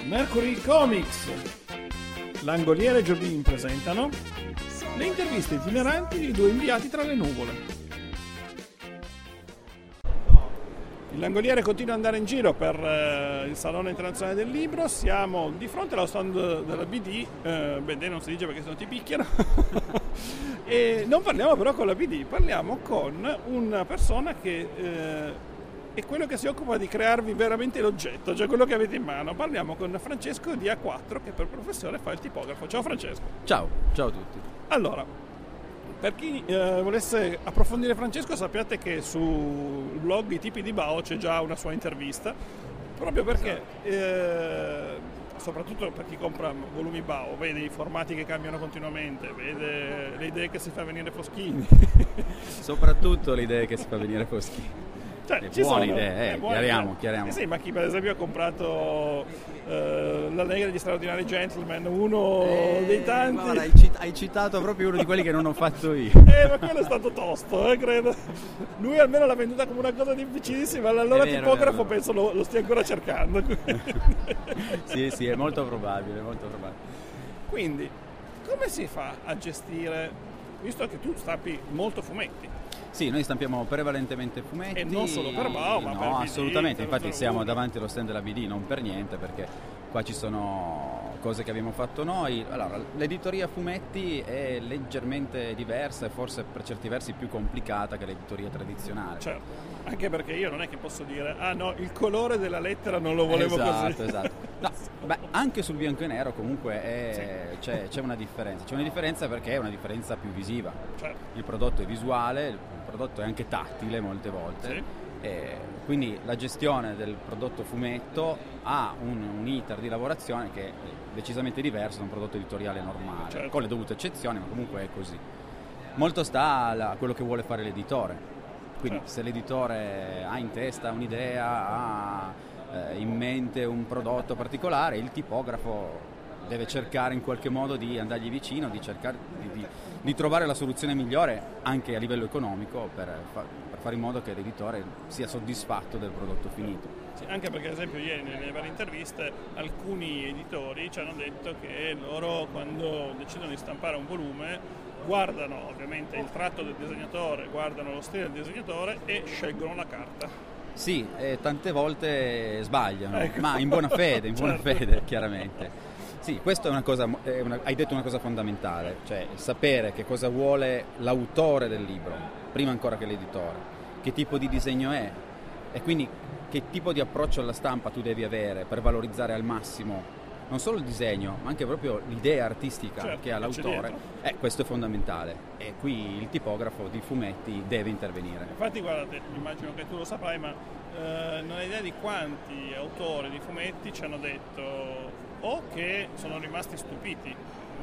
Mercury Comics, Langoliere e Jobim presentano le interviste itineranti di due inviati tra le nuvole. Il Langoliere continua ad andare in giro per il Salone Internazionale del Libro. Siamo di fronte allo stand della BD, BD non si dice perché sennò ti picchiano. E non parliamo però con la BD, parliamo con una persona che è quello che si occupa di crearvi veramente l'oggetto, cioè quello che avete in mano. Parliamo con Francesco di A4, che per professione fa il tipografo. Ciao Francesco. Ciao a tutti. Allora, per chi volesse approfondire Francesco, sappiate che sul blog I Tipi di Bao c'è già una sua intervista, proprio perché, soprattutto per chi compra volumi Bao, vede i formati che cambiano continuamente, vede le idee che si fa venire Foschini. Soprattutto le idee che si fa venire Foschini. Cioè, buone idee, chiariamo. Sì, ma chi per esempio ha comprato La Lega degli Straordinari Gentleman, uno dei tanti. Guarda, hai citato proprio uno di quelli che non ho fatto io. Ma quello è stato tosto, credo. Lui almeno l'ha venduta come una cosa difficilissima, allora tipografo penso lo stia ancora cercando. Sì, è molto probabile. Quindi, come si fa a gestire, visto che tu stampi molto fumetti? Sì, noi stampiamo prevalentemente fumetti. E non solo per Bao, ma per BD, assolutamente, per infatti siamo davanti allo stand della BD, non per niente, perché qua ci sono cose che abbiamo fatto noi. Allora, l'editoria fumetti è leggermente diversa e forse per certi versi più complicata che l'editoria tradizionale. Certo, anche perché io non è che posso dire il colore della lettera non lo volevo così. Esatto. No, anche sul bianco e nero comunque c'è una differenza. C'è una differenza perché è una differenza più visiva. Certo. Il prodotto è visuale, il prodotto è anche tattile molte volte. Sì. Quindi la gestione del prodotto fumetto ha un iter di lavorazione che è decisamente diverso da un prodotto editoriale normale, certo, con le dovute eccezioni, ma comunque è così. Molto sta a quello che vuole fare l'editore. Quindi certo, se l'editore ha in testa un'idea, ha in mente un prodotto particolare, il tipografo deve cercare in qualche modo di andargli vicino, di cercare di trovare la soluzione migliore anche a livello economico per fare in modo che l'editore sia soddisfatto del prodotto finito. Sì, anche perché ad esempio ieri nelle varie interviste alcuni editori ci hanno detto che loro quando decidono di stampare un volume guardano ovviamente il tratto del disegnatore, guardano lo stile del disegnatore e scelgono la carta. Sì, tante volte sbagliano, ecco, ma in buona fede, certo, chiaramente. Sì, questo è una cosa, hai detto una cosa fondamentale, cioè sapere che cosa vuole l'autore del libro, prima ancora che l'editore, che tipo di disegno è e quindi che tipo di approccio alla stampa tu devi avere per valorizzare al massimo non solo il disegno, ma anche proprio l'idea artistica, certo, che ha l'autore. Questo è fondamentale e qui il tipografo di fumetti deve intervenire. Infatti guardate, immagino che tu lo saprai, ma non hai idea di quanti autori di fumetti ci hanno detto o che sono rimasti stupiti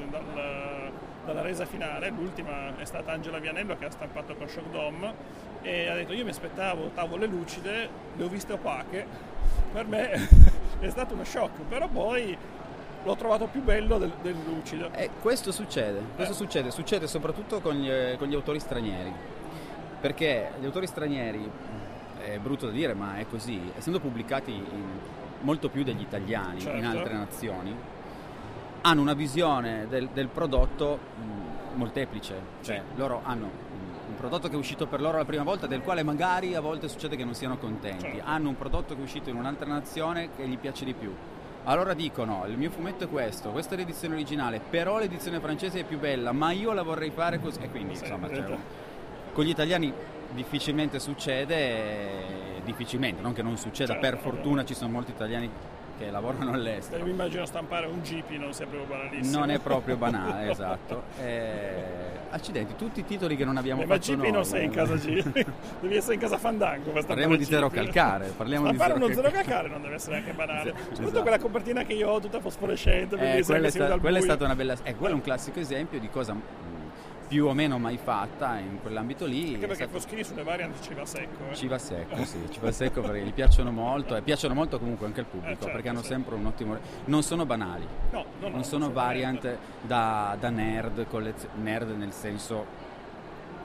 dalla resa finale. L'ultima è stata Angela Vianello, che ha stampato con Shock Dome e ha detto: io mi aspettavo tavole lucide, le ho viste opache, per me è stato uno shock, però poi l'ho trovato più bello del lucido. Questo succede soprattutto con gli autori stranieri, perché gli autori stranieri, è brutto da dire ma è così, essendo pubblicati molto più degli italiani, certo, in altre nazioni, hanno una visione del prodotto molteplice, cioè loro hanno un prodotto che è uscito per loro la prima volta, del quale magari a volte succede che non siano contenti, certo, hanno un prodotto che è uscito in un'altra nazione che gli piace di più, allora dicono: il mio fumetto è questo, questa è l'edizione originale, però l'edizione francese è più bella, ma io la vorrei fare così, e quindi insomma con gli italiani difficilmente succede, non che non succeda, certo, per fortuna ci sono molti italiani che lavorano all'estero. Mi immagino stampare un GP non sia proprio banalissimo. Non è proprio banale, esatto. Accidenti, tutti i titoli che non abbiamo fatto noi. Ma GP non sei in casa G, devi essere in casa Fandango. Parliamo di zero calcare. Fare uno zero calcare non deve essere neanche banale. Soprattutto esatto, quella copertina che io ho tutta fosforescente. Quella è stata una bella. Quello è un classico esempio di cosa più o meno mai fatta in quell'ambito lì. Anche perché Foschini sulle variant ci va secco. Ci va secco perché gli piacciono molto e piacciono molto comunque anche al pubblico, certo, perché hanno sempre un ottimo. Non sono banali, non sono variant da nerd nerd nel senso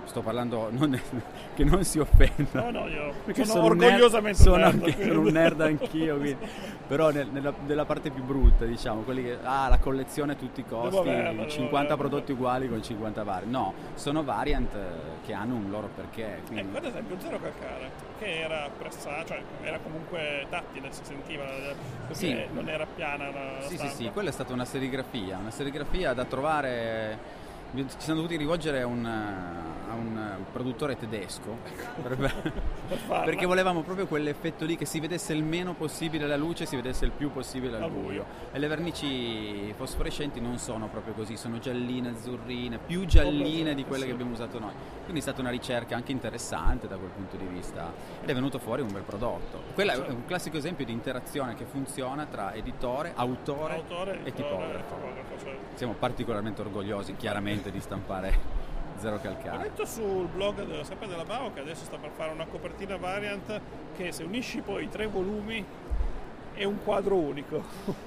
sto parlando, che non si offenda. No, io perché sono orgogliosamente un nerd. Sono un nerd anch'io, quindi. Però nella parte più brutta, diciamo, quelli che la collezione a tutti i costi, 50 prodotti uguali con 50 vari. No, sono variant che hanno un loro perché. Quindi. Ad esempio Zero Calcare, che era pressato, cioè era comunque tattile, si sentiva, perché non era piana la stampa. Sì, quella è stata una serigrafia da trovare. Ci siamo dovuti rivolgere a un produttore tedesco perché volevamo proprio quell'effetto lì, che si vedesse il meno possibile la luce, si vedesse il più possibile al buio. E le vernici fosforescenti non sono proprio così, sono gialline, azzurrine, più gialline di quelle che abbiamo usato noi. Quindi è stata una ricerca anche interessante da quel punto di vista ed è venuto fuori un bel prodotto. Quello è un classico esempio di interazione che funziona tra editore, autore e tipografo. Siamo particolarmente orgogliosi chiaramente di stampare Zero Calcare. Ho letto sul blog sempre della Bao che adesso sta per fare una copertina variant che, se unisci poi i 3 volumi, è un quadro unico.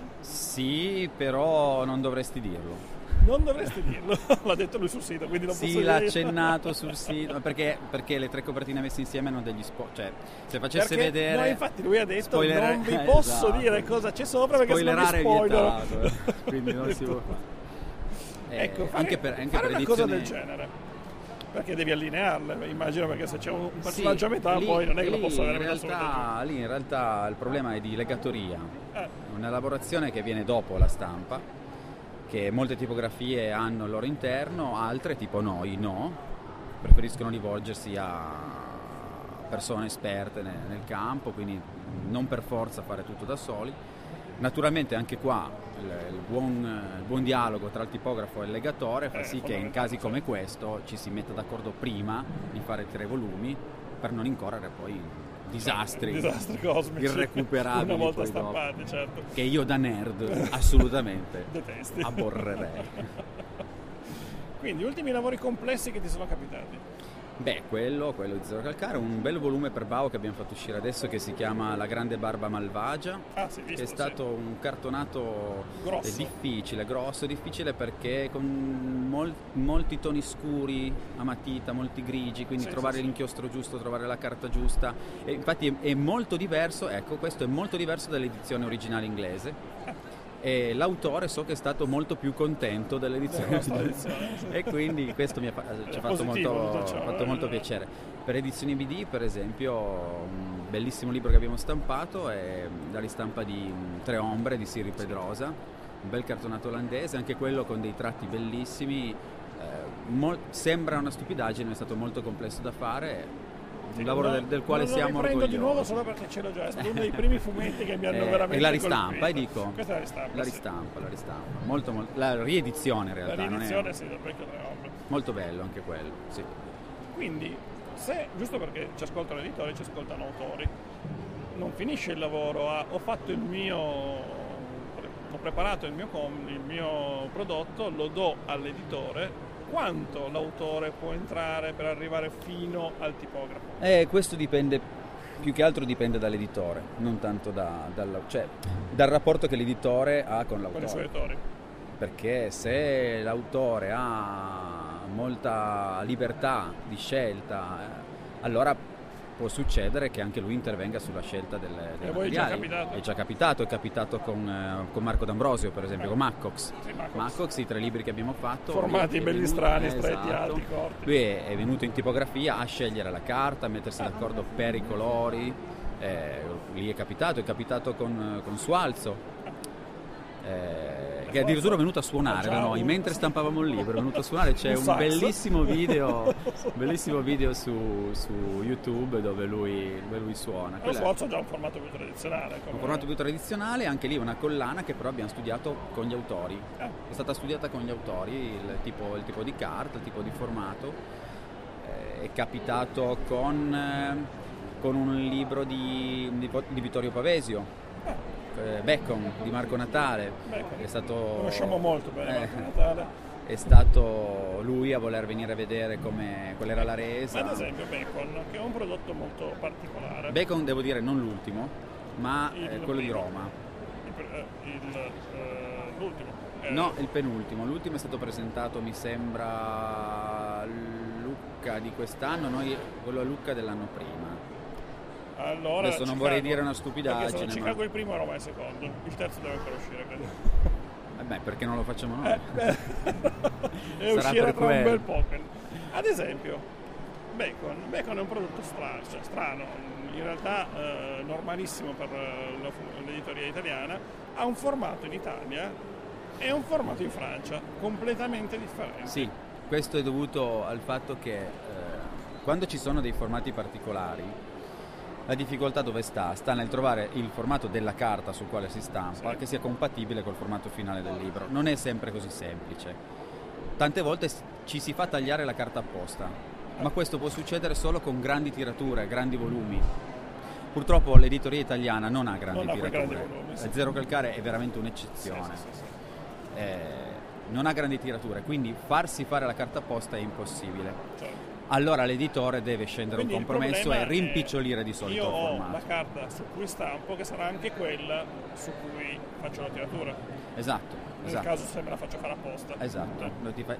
Sì, però non dovresti dirlo. Non dovresti dirlo, l'ha detto lui sul sito, quindi non posso dire. Sì, l'ha accennato sul sito, perché le 3 copertine messe insieme hanno degli cioè, se facesse vedere. No, infatti lui ha detto non vi posso dire cosa c'è sopra perché sennò vi spoilerò. Vietato, quindi non si può fare. Ecco, anche per fare una edizioni... cosa del genere, perché devi allinearle, immagino, perché se c'è un personaggio a metà poi non è che lo posso avere lì in realtà il problema è di legatoria, una lavorazione che viene dopo la stampa, che molte tipografie hanno al loro interno, altre tipo noi preferiscono rivolgersi a persone esperte nel campo, quindi non per forza fare tutto da soli. Naturalmente anche qua il buon dialogo tra il tipografo e il legatore fa sì che in casi come questo ci si metta d'accordo prima di fare 3 volumi per non incorrere poi disastri cosmici irrecuperabili una volta stampati, certo, che io da nerd assolutamente detesti, aborrerei. Quindi ultimi lavori complessi che ti sono capitati? Beh, quello di Zero Calcare, un bel volume per Bao che abbiamo fatto uscire adesso che si chiama La Grande Barba Malvagia, che è stato un cartonato difficile perché con molti toni scuri a matita, molti grigi, quindi trovare l'inchiostro giusto, trovare la carta giusta, e infatti è molto diverso, questo è molto diverso dall'edizione originale inglese. E l'autore so che è stato molto più contento dell'edizione e quindi questo ci ha fatto molto piacere. Per Edizioni BD, per esempio, un bellissimo libro che abbiamo stampato è la ristampa di 3 ombre di Siri Pedrosa, un bel cartonato olandese, anche quello con dei tratti bellissimi. Sembra una stupidaggine, ma è stato molto complesso da fare. Un lavoro del quale siamo orgogliosi. Lo riprendo di nuovo solo perché ce l'ho già, è stato uno dei primi fumetti che mi hanno veramente e la ristampa, colpito. Dico. Questa è la ristampa. La ristampa. Molto, la riedizione in realtà. La riedizione, del vecchio 3 ombre. Molto bello anche quello, sì. Quindi, giusto perché ci ascoltano editori, ci ascoltano autori, non finisce il lavoro ho preparato il mio prodotto, lo do all'editore. Quanto l'autore può entrare per arrivare fino al tipografo? Questo dipende, più che altro dipende dall'editore, non tanto dal rapporto che l'editore ha con l'autore. Con i suoi autori. Perché se l'autore ha molta libertà di scelta, allora può succedere che anche lui intervenga sulla scelta delle materiali. È già capitato con Marco D'Ambrosio, per esempio, con Maccox. Maccox, i 3 libri che abbiamo fatto, formati belli strani, stretti, alti, corti. Lui è venuto in tipografia a scegliere la carta, a mettersi d'accordo per i colori. Lì è capitato con Sualzo, che addirittura è venuto a suonare da noi mentre stampavamo il libro, è venuto a suonare. C'è un bellissimo video su YouTube dove lui suona. Sualzo ha già un formato più tradizionale. Un formato più tradizionale, anche lì una collana che però abbiamo studiato con gli autori. È stata studiata con gli autori, il tipo di carta, il tipo di formato. È capitato con un libro di Vittorio Pavesio. Bacon di Marco Natale. È stato, conosciamo molto bene Marco Natale. È stato lui a voler venire a vedere qual era la resa. Ad esempio Bacon, che è un prodotto molto particolare. Bacon, devo dire, non l'ultimo, ma quello di Roma. L'ultimo? No, il penultimo. L'ultimo è stato presentato, mi sembra, Lucca di quest'anno, noi quello a Lucca dell'anno prima. Allora, Adesso non Chicago, vorrei dire una perché stupidaggine, sono Chicago ma il primo e Roma il secondo. Il terzo deve ancora uscire, credo. perché non lo facciamo noi? E Sarà uscirà per tra un quello. bel po'. Ad esempio, bacon è un prodotto strano, in realtà normalissimo per l'editoria italiana, ha un formato in Italia e un formato in Francia completamente differente. Sì, questo è dovuto al fatto che quando ci sono dei formati particolari, la difficoltà dove sta? Sta nel trovare il formato della carta sul quale si stampa che sia compatibile col formato finale del libro. Non è sempre così semplice. Tante volte ci si fa tagliare la carta apposta, ma questo può succedere solo con grandi tirature, grandi volumi. Purtroppo l'editoria italiana non ha grandi tirature. Zero Calcare è veramente un'eccezione. Sì. Non ha grandi tirature, quindi farsi fare la carta apposta è impossibile. Certo. Allora l'editore deve scendere Quindi un compromesso e rimpicciolire di solito il io ho formato. la carta su cui stampo che sarà anche quella su cui faccio la tiratura. Esatto. Nel caso se me la faccio fare apposta. Esatto.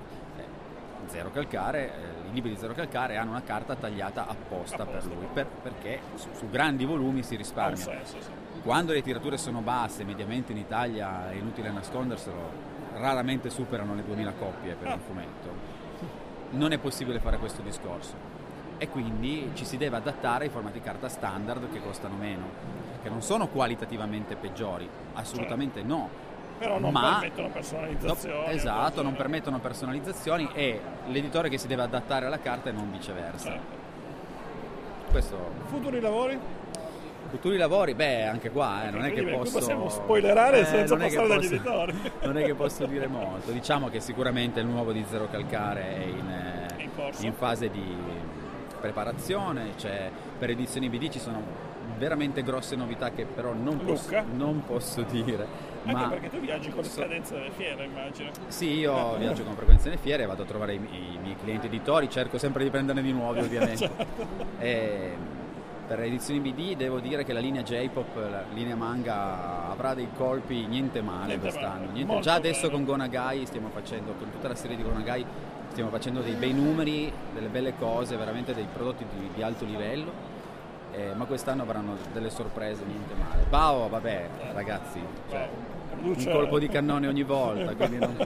Zero Calcare, i libri di Zero Calcare hanno una carta tagliata apposta per lui, perché su grandi volumi si risparmia. Ha un senso, sì. Quando le tirature sono basse, mediamente in Italia, è inutile nasconderselo, raramente superano le 2000 coppie per un fumetto. Non è possibile fare questo discorso e quindi ci si deve adattare ai formati carta standard che costano meno, che non sono qualitativamente peggiori, assolutamente no, però non permettono personalizzazioni. Esatto, non permettono personalizzazioni e l'editore che si deve adattare alla carta e non viceversa. Certo. Questo. Futuri lavori? Futuri lavori, anche qua non è che posso. Possiamo spoilerare senza passare dagli editori. Non è che posso dire molto. Diciamo che sicuramente il nuovo di Zero Calcare è in fase di preparazione. Per edizioni BD ci sono veramente grosse novità che però non posso dire. Anche perché tu viaggi con le scadenze delle fiere, immagino. Sì, io viaggio con frequenza nelle fiere, vado a trovare i miei clienti editori, cerco sempre di prenderne di nuovi ovviamente. Certo. Per edizioni BD devo dire che la linea J-Pop, la linea manga, avrà dei colpi niente male quest'anno. Già adesso con Go Nagai stiamo facendo, con tutta la serie di Go Nagai, stiamo facendo dei bei numeri, delle belle cose, veramente dei prodotti di alto livello, ma quest'anno avranno delle sorprese niente male. Bao, vabbè, ragazzi, un colpo di cannone ogni volta, quindi non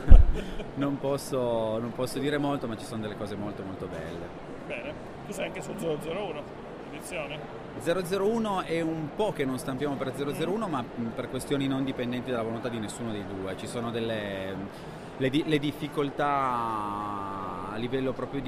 posso dire molto, ma ci sono delle cose molto molto belle. Bene, tu sei anche su 001? 001 è un po' che non stampiamo per 001, ma per questioni non dipendenti dalla volontà di nessuno dei due. Ci sono le difficoltà a livello proprio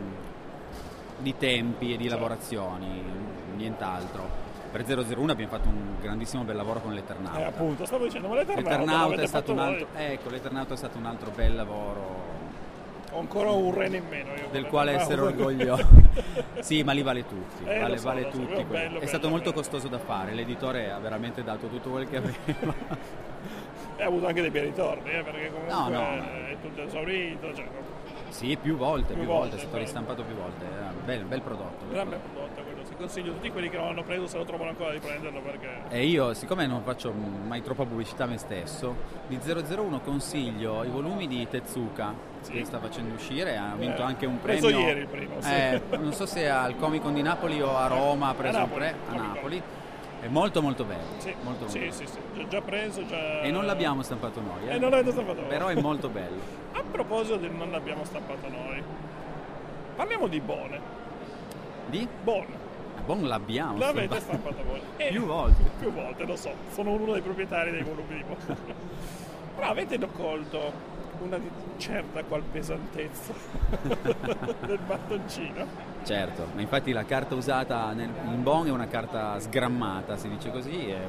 di tempi e di lavorazioni, nient'altro. Per 001 abbiamo fatto un grandissimo bel lavoro con l'Eternauta. Appunto, stavo dicendo, ma l'Eternauta è stato l'Eternauta è stato un altro bel lavoro. Ho ancora un rene in meno io, del quale essere orgoglioso. Sì, ma li vale tutti, vale tutti. È stato molto costoso da fare, l'editore ha veramente dato tutto quel che aveva. E ha avuto anche dei bei ritorni, perché comunque no. È tutto esaurito. Sì, più volte, è stato ristampato più volte, è un bel prodotto. Gran bel prodotto, quello. Si consiglio a tutti quelli che non l'hanno preso, se lo trovano ancora di prenderlo perché. E io, siccome non faccio mai troppa pubblicità a me stesso, di 001 consiglio i volumi di Tezuka, che sta facendo uscire, ha vinto anche un premio. Preso ieri il primo, sì. Non so se al Comic Con di Napoli o a Roma ha preso un premio a Napoli. È molto molto bello. Sì, molto sì, bello. Sì. Già preso, già. E non l'abbiamo stampato noi. E non l'avete stampato noi. Però è molto bello. A proposito del non l'abbiamo stampato noi, parliamo di Bone. Di? Bone. Bon l'abbiamo L'avete stampato voi. Più volte. Più volte, lo so. Sono uno dei proprietari dei volumi di Bone. Però avete colto una certa qual pesantezza del battoncino. Certo, ma infatti la carta usata in Bon è una carta sgrammata, si dice così, è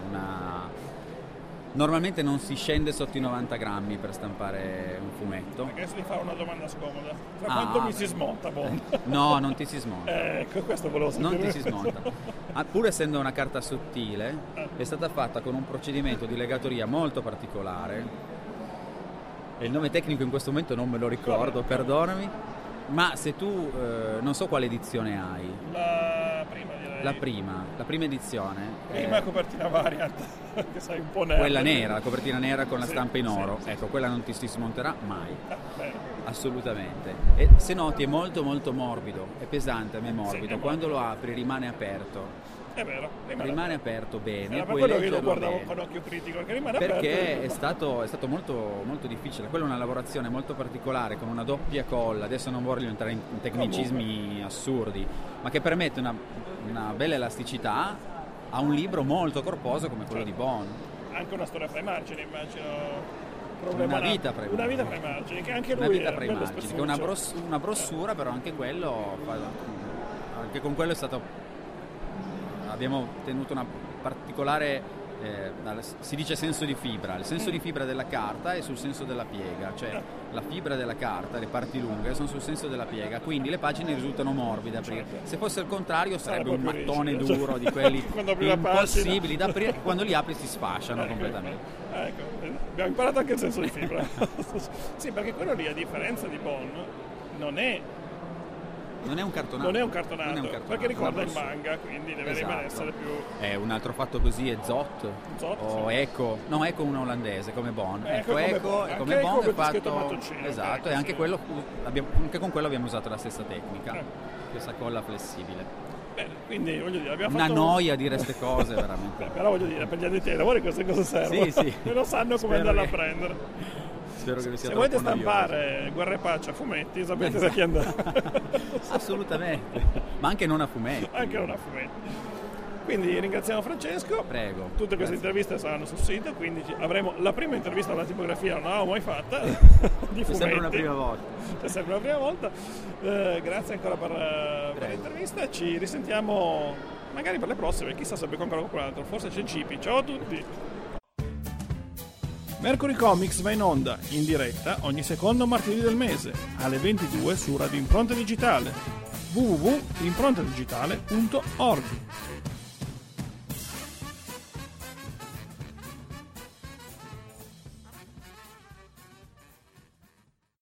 normalmente non si scende sotto i 90 grammi per stampare un fumetto. Adesso ti farò una domanda scomoda. Tra quanto mi si smonta Bon? No, non ti si smonta. Ecco, questo volevo sapere. Non ti si smonta. Pur essendo una carta sottile, è stata fatta con un procedimento di legatoria molto particolare. E il nome tecnico in questo momento non me lo ricordo, perdonami. Ma se tu, non so quale edizione hai. La prima direi. La prima edizione. Prima copertina variant, che sai un po' nera. Quella nera, la copertina nera con la Sì, stampa in oro. sì. Ecco, quella non ti si smonterà mai. Bene. Assolutamente. E se noti è molto molto morbido, è pesante, ma è morbido. Sì, Quando lo apri rimane aperto. È vero, Rimane aperto bene. Era per puoi quello che io lo leggerlo guardavo bene. con occhio critico, perché rimane Perché aperto. è stato molto, molto difficile. Quella è una lavorazione molto particolare con una doppia colla. Adesso non voglio entrare in tecnicismi assurdi, ma che permette una bella elasticità a un libro molto corposo come quello di Bond. Anche una storia fra i margini, immagino. Una vita fra i Una vita margini. fra i margini, che anche lui Una vita è fra i bello margini, che è una, spessuccio. una brossura, però anche quello anche con quello è stato, abbiamo tenuto una particolare si dice senso di fibra. Il senso di fibra della carta è sul senso della piega, cioè la fibra della carta, le parti lunghe sono sul senso della piega, quindi le pagine risultano morbide a aprire. Se fosse il contrario sarebbe un proprio mattone rigido, duro di quelli quando apri la impossibili da aprire, quando li apri si sfasciano completamente. Ecco, abbiamo imparato anche il senso di fibra. Sì, perché quello lì, a differenza di Bond, non è un cartonato, perché ricorda il manga, quindi deve essere più... Un altro fatto così è Zot o sì. Eco, no, Eco è un olandese come Bond. Eco è come Bond è fatto, mattoncino, esatto, e anche sì. quello anche con quello abbiamo usato la stessa tecnica, questa colla flessibile. Bene, quindi voglio dire, abbiamo Una fatto noia dire queste cose veramente. però voglio dire, per gli addetti ai lavori queste cose servono. Sì. E lo sanno come Spero andarla a che- prendere. Spero che vi sia Se volete troppo noioso. stampare Guerra e Pace a fumetti, sapete da chi andare. Assolutamente, ma anche non a fumetti. Anche non a fumetti. Quindi ringraziamo Francesco. Prego. Tutte queste Grazie. interviste saranno sul sito, quindi avremo la prima intervista alla tipografia, non l'avevamo mai fatta, di fumetti. È sempre una prima volta. È sempre la prima volta. Grazie ancora per l'intervista. Ci risentiamo magari per le prossime, chissà se becco ancora qualcun altro. Forse c'è Cipi. Ciao a tutti. Mercury Comics va in onda, in diretta, ogni secondo martedì del mese, alle 22 su Radio Impronta Digitale, www.improntadigitale.org.